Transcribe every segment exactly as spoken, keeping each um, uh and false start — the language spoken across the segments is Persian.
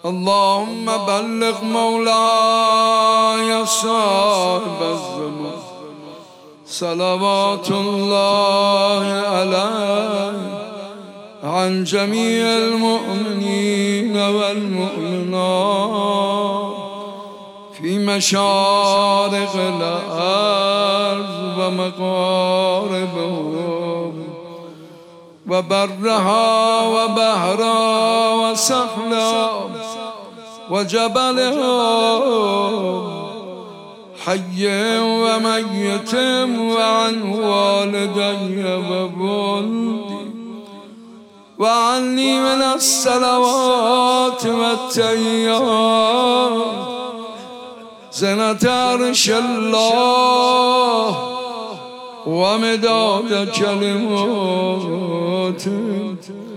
اللهم بلغ مولاي صاحب الزمان صلوات الله عليه عن جميع المؤمنين والمؤمنات في مشارق الأرض ومغاربها وبرها وبحرها وسهلها وجبلها حي وميت وعن والدي وولدي وعني من الصلوات والتحيات زنة عرش الله ومداد كلماته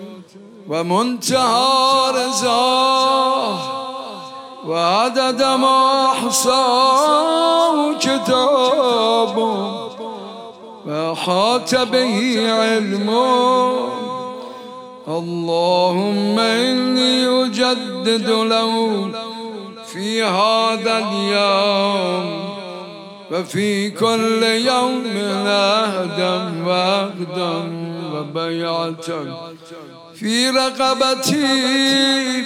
ومنتهى رضاه وعدد ما أحصاه كتابه وأحاط به علمه. اللهم إني أجدد له في هذا اليوم وفي كل يوم عهدا وعقدا وبيعة في رقبتي.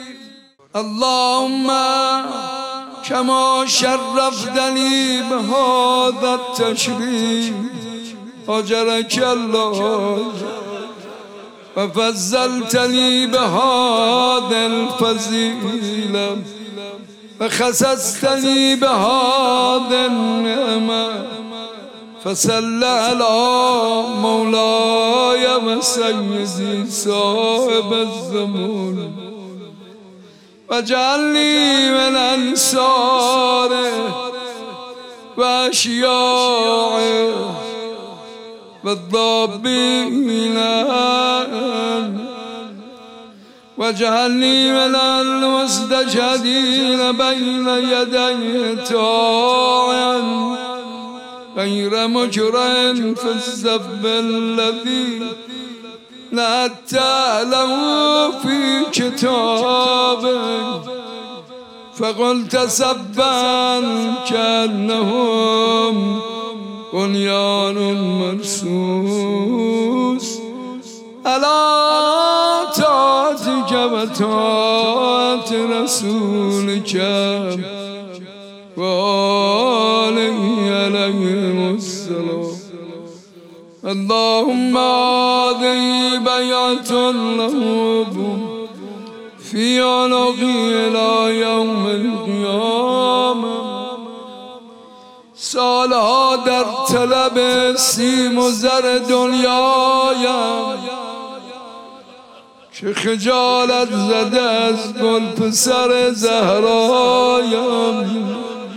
اللهم كما شرفتني بهذا التشريف أجرك الله وفضلتني بهذا الفضيلة وخصصتني بهذا النعمة فصل على مولاي وسيدي صاحب الزمان واجعلني من أنصاره وأشياعه والضابين واجعلني من المستشهدين بين يدي طاعا غير مجرم في السب الذي لا تعلم في كتابك فقلت سبا كأنهم بنيان مرصوص على طاعتك وطاعة رسولك وآله عليهم السلام. اللهم هذه بيعة له في عنقي إلى يوم القيامة. سالها در طلب سیم و زر دنیایم که خجالت زده از گل پسر زهرایم.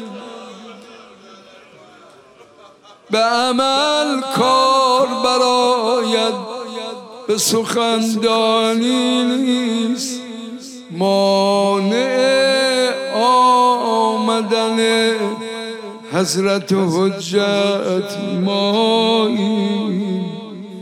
به عمل کار براید به سخندانی نیست مانع آمدن حضرت حجت مایی.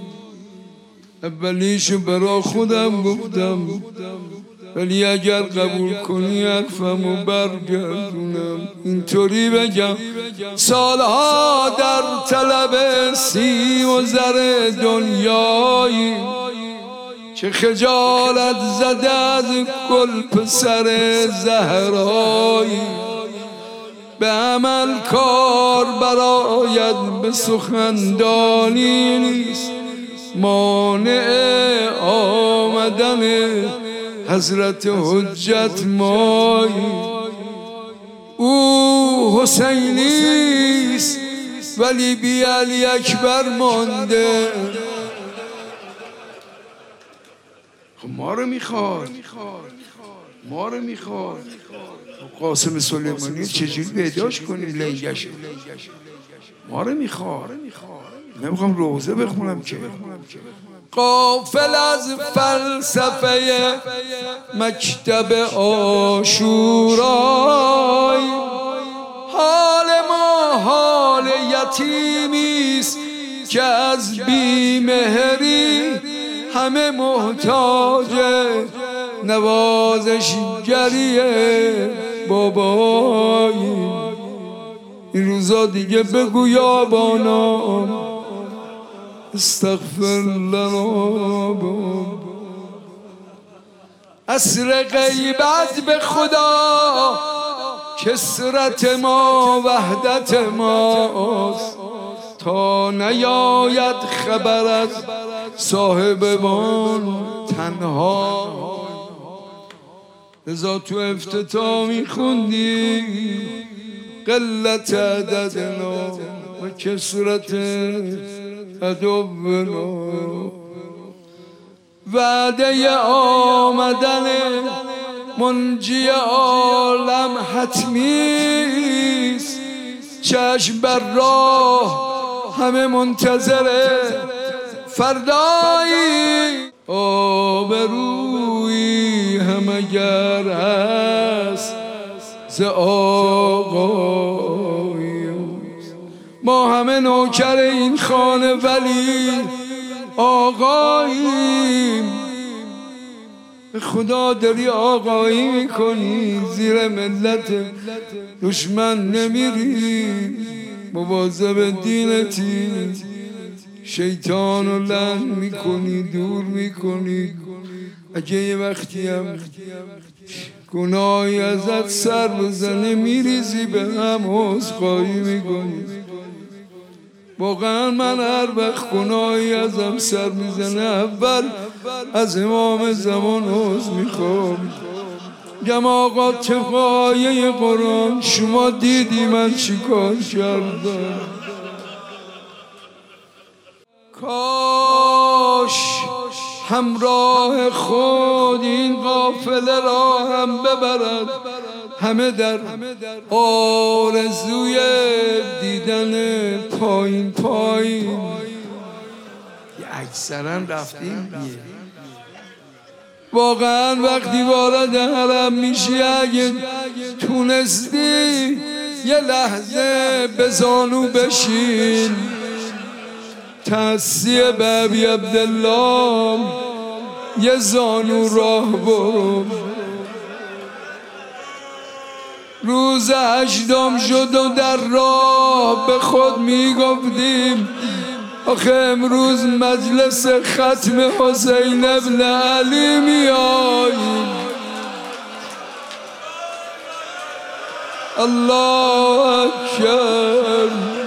اولیشو برا خودم گفتم ولی اگر قبول کنی حرفمو برگردونم اینطوری بگم سالها در طلب سیم و زر دنیایی چه خجالت زده از گل پسر زهرایی. به عمل کار براید به سخندانی نیست مانع آمدن حضرت حجت مایی. او حسینیست ولی بی علی اکبر مانده. ما رو میخواد ما رو میخواد قاسم سلیمانی چجوری پیداش کنیم لنگش ما رو میخواد. نمیخوام روزه بخونم که غافل از فلسفه مکتب عاشورای حال ما حال یتیمیست که از بیمهری همه محتاج نوازشگریه بابایی. این روزا دیگه بگو یا بانام استغفر لنا عصر غیبت به خدا کسرت ما وحدت ماست، تا نیاید خبر از صاحبان تنها. لذا تو افتتاح میخوندی قلت عددنا و کسرت عدونا. وعده آمدن منجی عالم حتمیست، چشم بر راه همه منتظر فردایی. آبرویی هم اگر هست ز آقایی، ما همه نوکر این خانه ولی آقاییم. به خدا داری آقایی میکنی، زیر ملت دشمن نمیری، مواظب دینتی، شیطان رو لعن میکنی، دور میکنی. اگه یه وقتی هم گناهی ازت سر بزنه میریزی به هم عذرخواهی میکنی. واقعا من هر وقت گناهی ازم سر میزنه اول از امام زمان عذر میخوام، گم آقا تقایه قرآن شما دیدی من چیکار کردم. کاش همراه خود این قافله را هم ببرد، همه در آرزوی دیدن پایین پایین. اکثرا رفتیم بیه. واقعا وقتی وارد حرم میشی اگه تونستی یه لحظه به زانو بشین، تأسیه به ابی عبدالله یه زانو راه برو. روز هشتم شد و در راه به خود میگفتیم آخه امروز مجلس ختم حسین ابن علی میاییم. الله اکبر.